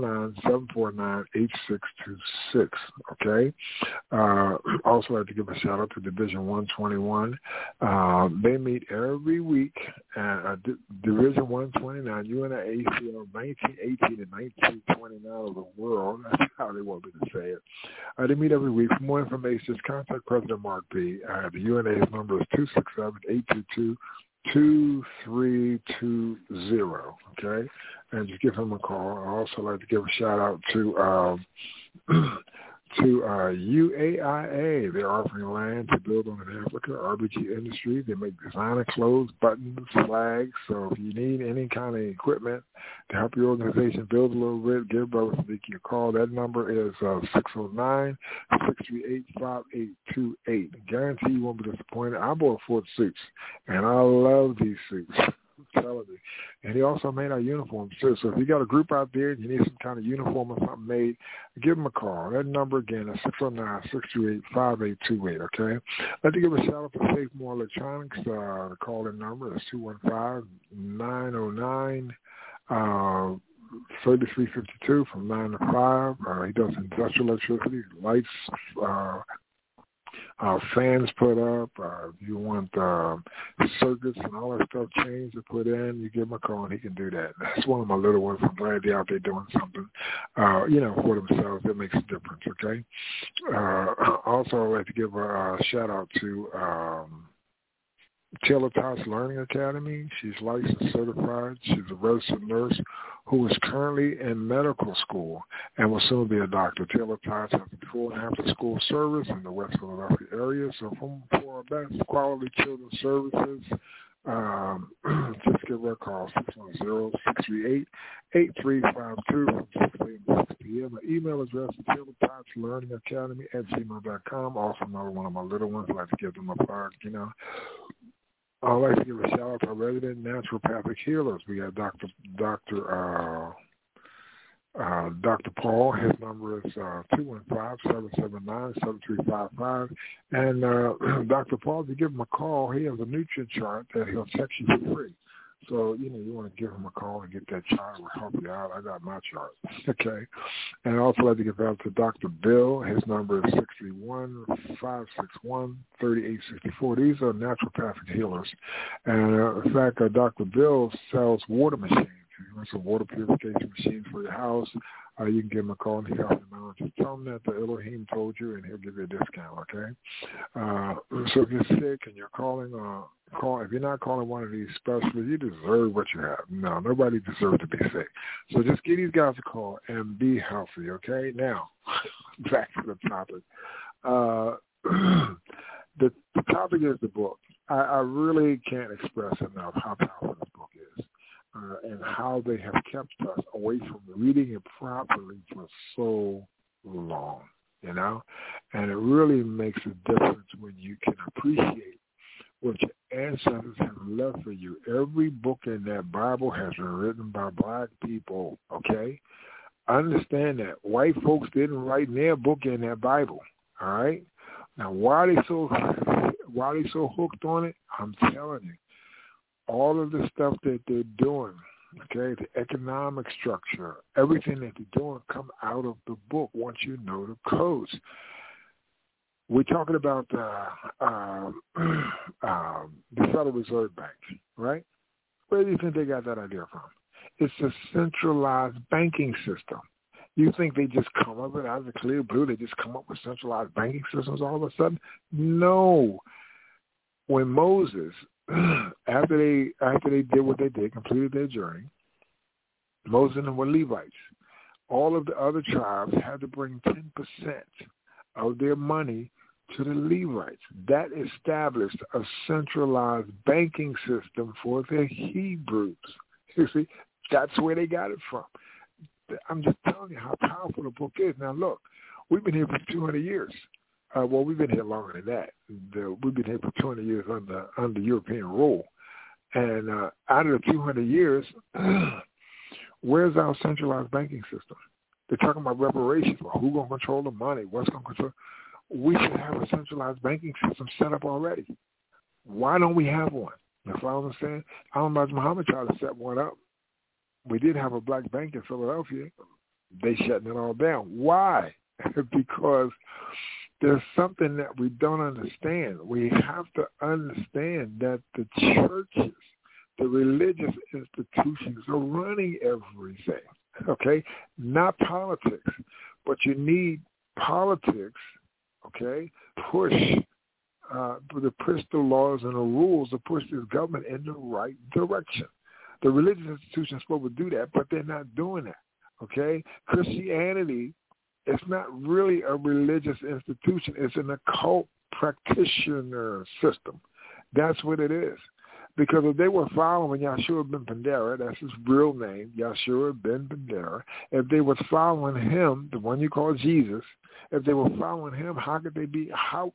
909-749-8626, okay? Also like to give a shout out to Division 121. They meet every week at Division 129, UNACL 1918 and 1929 of the world. That's how they want me to say it. They meet every week. For more information, just contact President Mark B. The UNA's number is 267-822-2320, okay? And just give him a call. I also like to give a shout out to UAIA. They're offering land to build on in Africa, RBG Industries. They make designer clothes, buttons, flags. So if you need any kind of equipment to help your organization build a little bit, give Brother Siddiqui a call. That number is 609-638-5828. Guarantee you won't be disappointed. I bought 4 suits, and I love these suits. I'm telling you. And he also made our uniforms too. So if you got a group out there and you need some kind of uniform or something made, give them a call. That number again is 609-628-5828, okay? I'd like to give a shout out to Safe More Electronics. The call-in number is 215-909-3352 from 9 to 5. He does industrial electricity, lights, fans put up. If you want circuits and all that stuff changed to put in, you give him a call and he can do that. That's one of my little ones. I'm glad they're out there doing something, for themselves. That makes a difference, okay? Also, I'd like to give a shout out to Taylor Tots Learning Academy. She's licensed, certified. She's a registered nurse who is currently in medical school and will soon be a doctor. Taylor Tots has a before and after school service in the West Philadelphia area. So for our best quality children's services, just give her a call, 610-638-8352 from 6 a.m. to 6 p.m. My email address is taylortotslearningacademy@gmail.com. Also another one of my little ones. I like to give them a plug, you know. I'd like to give a shout out to our resident naturopathic healers. We got Dr. Paul. His number is 215-779-7355. And Dr. Paul, if you give him a call, he has a nutrient chart that he'll text you for free. So, you want to give him a call and get that chart. We'll help you out. I got my chart. Okay. And I also like to give out to Dr. Bill. His number is 631-561-3864. These are naturopathic healers. And in fact, Dr. Bill sells water machines. You want some water purification machines for your house, you can give him a call and he'll help you out. Just tell him that the Elohim told you and he'll give you a discount, okay? So if you're sick and you're calling, if you're not calling one of these specialists, you deserve what you have. No, nobody deserves to be sick. So just give these guys a call and be healthy, okay? Now, back to the topic. The topic is the book. I really can't express enough how powerful this book is and how they have kept us away from reading it properly for so long, you know? And it really makes a difference when you can appreciate what your ancestors have left for you. Every book in that Bible has been written by black people, okay? Understand that. White folks didn't write their book in that Bible, all right? Now, why are they so hooked on it? I'm telling you, all of the stuff that they're doing, okay, the economic structure, everything that they're doing come out of the book once you know the codes. We're talking about the Federal Reserve Bank, right? Where do you think they got that idea from? It's a centralized banking system. You think they just come up with it out of the clear blue? They just come up with centralized banking systems all of a sudden? No. When Moses, after they did what they did, completed their journey, Moses and them were Levites. All of the other tribes had to bring 10% of their money to the Levites. That established a centralized banking system for the Hebrews. You see, that's where they got it from. I'm just telling you how powerful the book is. Now, look, we've been here for 200 years. Well, we've been here longer than that. We've been here for 200 years under European rule. And out of the 200 years, where's our centralized banking system? They're talking about reparations. Well, who's going to control the money? What's going to control? We should have a centralized banking system set up already. Why don't we have one? You follow what I'm saying? I don't know if Muhammad tried to set one up. We did have a black bank in Philadelphia. They shutting it all down. Why? Because there's something that we don't understand. We have to understand that the churches, the religious institutions are running everything, okay? Not politics, but you need politics, okay, push the laws and the rules to push this government in the right direction. The religious institutions are supposed to do that, but they're not doing that, okay? Christianity is not really a religious institution. It's an occult practitioner system. That's what it is. Because if they were following Yahshua ben Pandera, that's his real name, Yahshua ben Pandera, if they were following him, the one you call Jesus, if they were following him, how could they be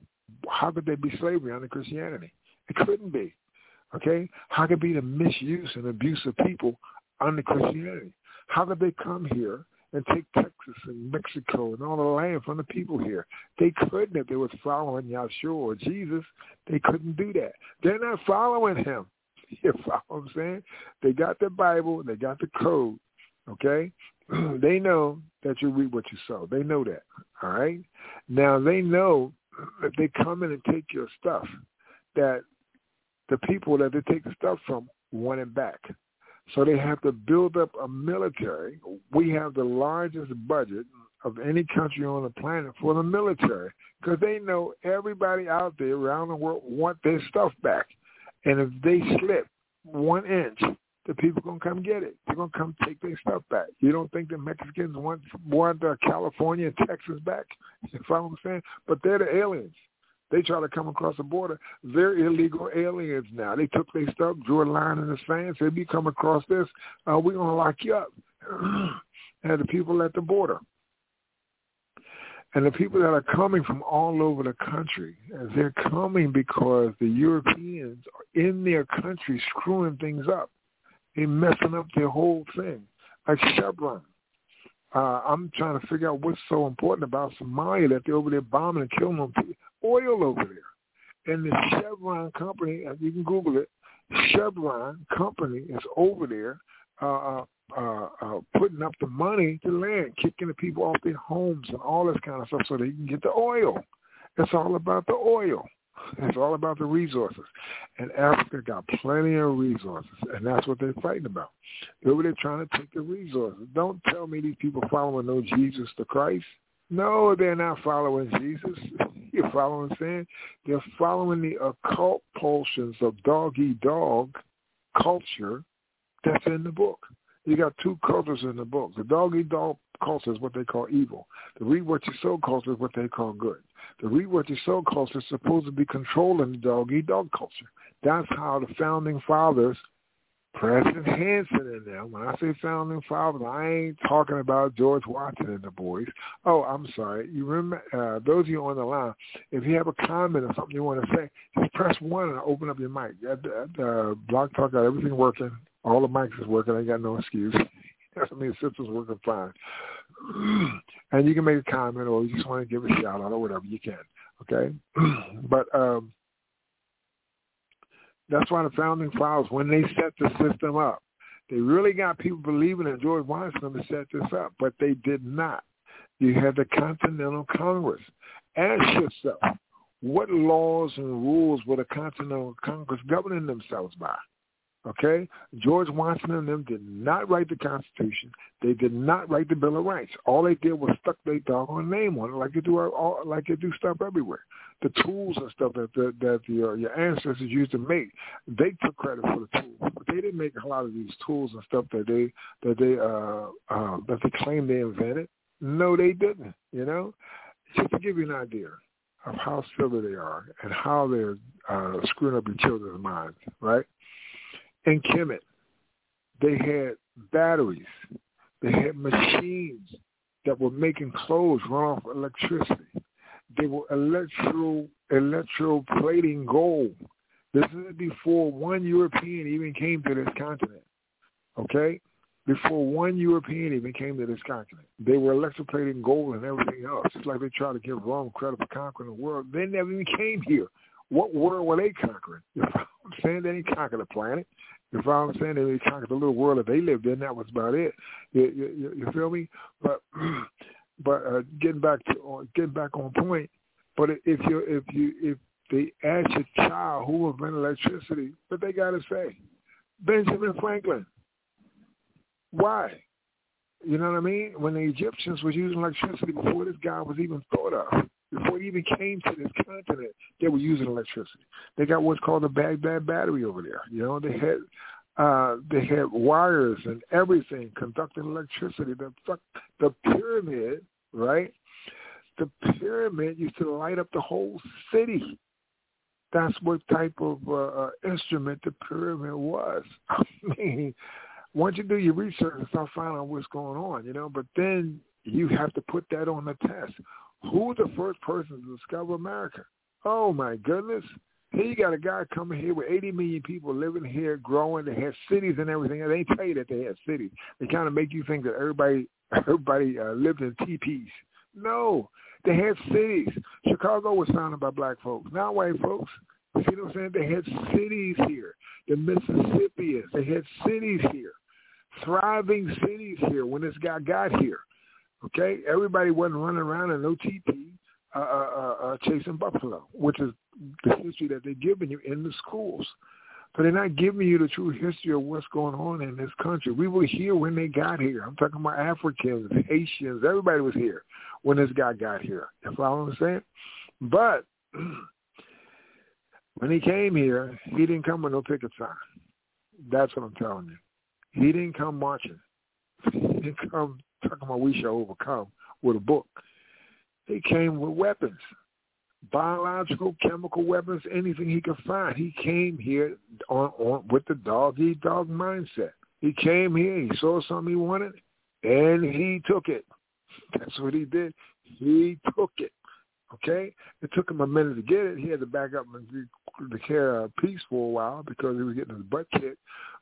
slavery under Christianity? It couldn't be. Okay? How could it be the misuse and abuse of people under Christianity? How could they come here and take Texas and Mexico and all the land from the people here? They couldn't if they was following Yahshua or Jesus. They couldn't do that. They're not following him. You follow what I'm saying? They got the Bible. They got the code. Okay? They know that you reap what you sow. They know that. All right? Now, they know if they come in and take your stuff, that the people that they take the stuff from want it back. So they have to build up a military. We have the largest budget of any country on the planet for the military because they know everybody out there around the world want their stuff back. And if they slip 1 inch, the people are going to come get it. They're going to come take their stuff back. You don't think the Mexicans want California and Texas back? You follow what I'm saying? But they're the aliens. They try to come across the border. They're illegal aliens now. They took their stuff, drew a line in the sand, said, if you come across this, we're going to lock you up. And the people at the border. And the people that are coming from all over the country, they're coming because the Europeans are in their country screwing things up. They're messing up their whole thing. Like Chevron. I'm trying to figure out what's so important about Somalia that they're over there bombing and killing them. Oil over there. And the Chevron company, you can Google it, Chevron company is over there putting up the money to land, kicking the people off their homes and all this kind of stuff so they can get the oil. It's all about the oil. It's all about the resources. And Africa got plenty of resources, and that's what they're fighting about. They're trying to take the resources. Don't tell me these people following no Jesus the Christ. No, they're not following Jesus. You follow what I'm saying? They're following the occult pulsions of dog-eat-dog culture that's in the book. You got two cultures in the book. The dog-eat-dog culture is what they call evil. The read what you sow culture is what they call good. The read what you sow culture is supposed to be controlling the dog-eat-dog culture. That's how the founding fathers, President Hanson and them, when I say founding fathers, I ain't talking about George Washington and the boys. Oh, I'm sorry. You remember, those of you on the line, if you have a comment or something you want to say, just press 1 and open up your mic. Blog Talk got everything working. All the mics is working. I got no excuse. I mean, the system's working fine. And you can make a comment or you just want to give a shout out or whatever you can. Okay? But that's why the founding fathers, when they set the system up, they really got people believing in George Washington to set this up, but they did not. You had the Continental Congress. Ask yourself, what laws and rules were the Continental Congress governing themselves by? Okay? George Washington and them did not write the Constitution. They did not write the Bill of Rights. All they did was stuck their doggone name on it like they do stuff everywhere. The tools and stuff that your ancestors used to make, they took credit for the tools. But they didn't make a lot of these tools and stuff that they claim they invented. No, they didn't, you know? Just to give you an idea of how silly they are and how they're screwing up your children's minds, right? In Kemet, they had batteries. They had machines that were making clothes run off electricity. They were electroplating gold. This is before one European even came to this continent, okay? Before one European even came to this continent. They were electroplating gold and everything else. It's like they try to give Rome credit for conquering the world. They never even came here. What world were they conquering? You know what I'm saying? They didn't conquer the planet. You know what I'm saying? They conquered the little world that they lived in. That was about it. You feel me? But getting back on point. But if they ask your child who invented electricity, what they got to say? Benjamin Franklin. Why? You know what I mean? When the Egyptians was using electricity before this guy was even thought of, before he even came to this continent, they were using electricity. They got what's called a Baghdad battery over there. You know, they had wires and everything conducting electricity. The pyramid, right? The pyramid used to light up the whole city. That's what type of instrument the pyramid was. I mean, once you do your research and start finding out what's going on, you know, but then you have to put that on the test. Who was the first person to discover America? Oh, my goodness. Here you got a guy coming here with 80 million people living here, growing. They had cities and everything. And they tell you that they had cities. They kind of make you think that everybody lived in teepees. No, they had cities. Chicago was founded by black folks, not white folks. You see what I'm saying? They had cities here. The Mississippians, they had cities here. Thriving cities here when this guy got here. Okay? Everybody wasn't running around in no teepee chasing buffalo, which is the history that they're giving you in the schools. But they're not giving you the true history of what's going on in this country. We were here when they got here. I'm talking about Africans, Haitians. Everybody was here when this guy got here. You follow what I'm saying? But when he came here, he didn't come with no picket sign. That's what I'm telling you. He didn't come marching. He didn't come talking about we shall overcome with a book. He came with weapons, biological, chemical weapons, anything he could find. He came here on with the dog-eat-dog mindset. He came here, he saw something he wanted, and he took it. That's what he did. He took it. Okay? It took him a minute to get it. He had to back up and declare peace for a while because he was getting his butt kicked,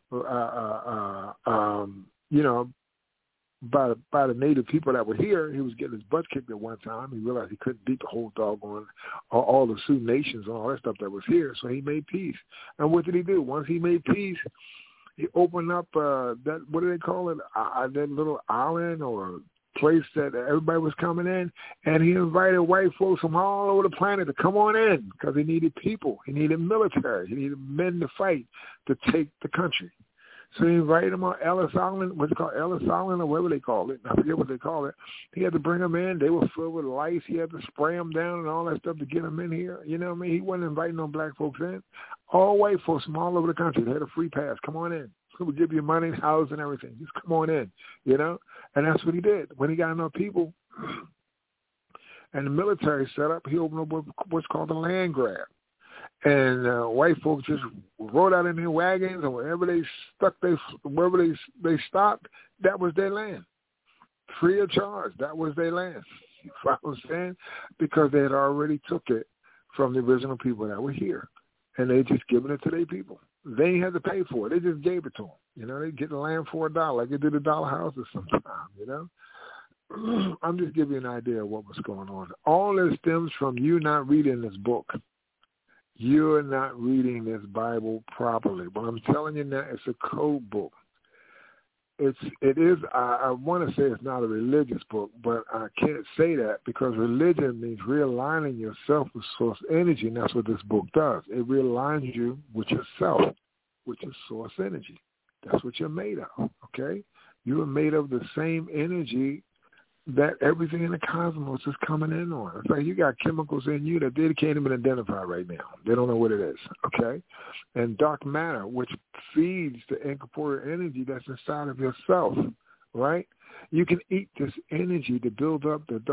you know, by the native people that were here. He was getting his butt kicked at one time. He realized he couldn't beat the whole doggone all the Sioux nations and all that stuff that was here, so he made peace. And what did he do? Once he made peace, he opened up that, what do they call it, that little island or place that everybody was coming in, and he invited white folks from all over the planet to come on in because he needed people. He needed military. He needed men to fight to take the country. So he invited them on Ellis Island, what's it called, Ellis Island or whatever they call it. I forget what they call it. He had to bring them in. They were filled with lice. He had to spray them down and all that stuff to get them in here. You know what I mean? He wasn't inviting no black folks in. All white folks from all over the country. They had a free pass. Come on in. We'll give you money, house, and everything. Just come on in, you know? And that's what he did. When he got enough people and the military set up, he opened up what's called a land grab. And white folks just rode out in their wagons, and wherever they stopped, that was their land. Free of charge, that was their land. You know what I'm saying? Because they had already took it from the original people that were here. And they just given it to their people. They ain't had to pay for it. They just gave it to them. You know, they get the land for $1, like they did the dollar houses sometimes, you know. I'm just giving you an idea of what was going on. All this stems from you not reading this book. You're not reading this Bible properly. But I'm telling you now, it's a code book. It is. I want to say it's not a religious book, but I can't say that because religion means realigning yourself with source energy, and that's what this book does. It realigns you with yourself, with your source energy. That's what you're made of, okay? You are made of the same energy that everything in the cosmos is coming in on. It's like you got chemicals in you that they can't even identify right now. They don't know what it is, okay? And dark matter, which feeds the incorporeal energy that's inside of yourself, right? You can eat this energy to build up the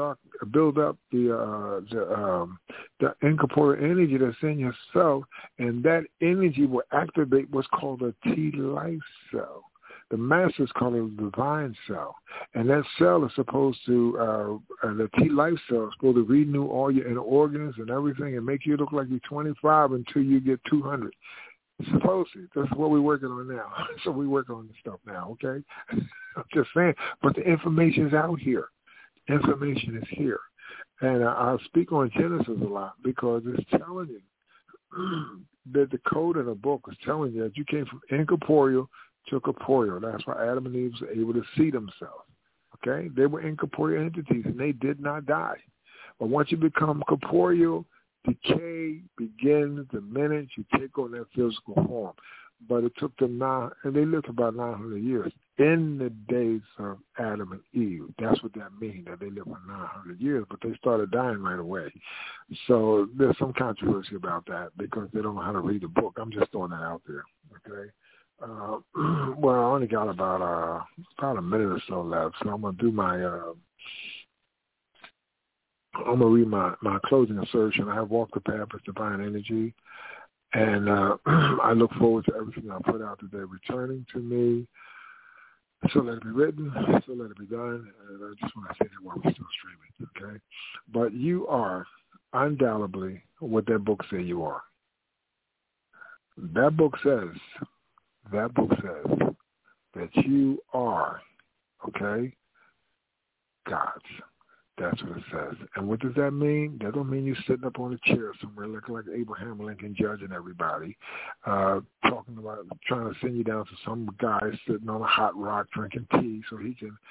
incorporeal energy that's in yourself, and that energy will activate what's called a T life cell. The masters call it a divine cell. And that cell is supposed to, the T life cell is supposed to renew all your inner organs and everything and make you look like you're 25 until you get 200. Supposed to. That's what we're working on now. So we work on this stuff now, okay? I'm just saying. But the information is out here. Information is here. And I'll speak on Genesis a lot because it's telling you that the code in the book is telling you that you came from incorporeal to corporeal. That's why Adam and Eve were able to see themselves. Okay? They were incorporeal entities, and they did not die. But once you become corporeal, decay begins the minute you take on that physical form. But it took them and they lived about 900 years in the days of Adam and Eve. That's what that means, that they lived for 900 years, but they started dying right away. So there's some controversy about that because they don't know how to read the book. I'm just throwing that out there, okay? Well, I only got about a minute or so left, so I'm going to do I'm going to read my closing assertion. I have walked the path of divine energy, and I look forward to everything I put out today returning to me. So let it be written, so let it be done. And I just want to say that while we're still streaming, okay? But you are undoubtedly what that book says you are. That book says that you are, okay, God's. That's what it says. And what does that mean? That don't mean you sitting up on a chair somewhere looking like Abraham Lincoln judging everybody, talking about trying to send you down to some guy sitting on a hot rock drinking tea so he can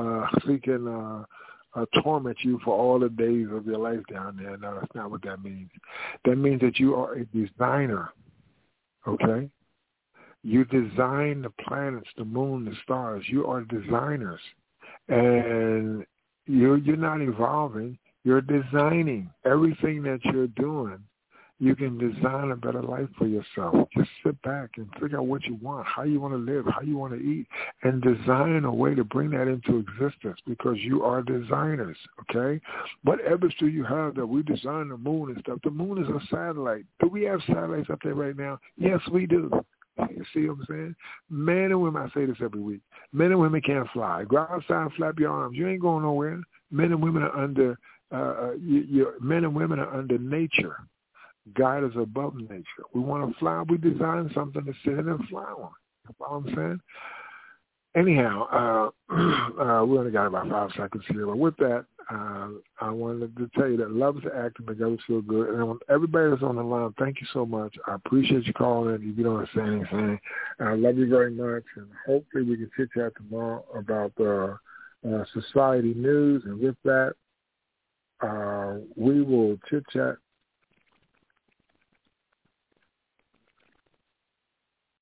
torment you for all the days of your life down there. No, that's not what that means. That means that you are a designer, okay? You design the planets, the moon, the stars. You are designers. And you're not evolving. You're designing. Everything that you're doing, you can design a better life for yourself. Just sit back and figure out what you want, how you want to live, how you want to eat, and design a way to bring that into existence because you are designers, okay? What evidence do you have that we design the moon and stuff? The moon is a satellite. Do we have satellites up there right now? Yes, we do. You see what I'm saying? Men and women, I say this every week, men and women can't fly. Go outside and flap your arms. You ain't going nowhere. Men and women are under men and women are under nature. God is above nature. We want to fly. We design something to sit in and fly on. You know what I'm saying? Anyhow, we only got about 5 seconds here. But with that, I wanted to tell you that love is active, make others feel good. And I want everybody that's on the line, thank you so much. I appreciate you calling in. If you don't say anything, I love you very much. And hopefully we can chit-chat tomorrow about society news. And with that, we will chit-chat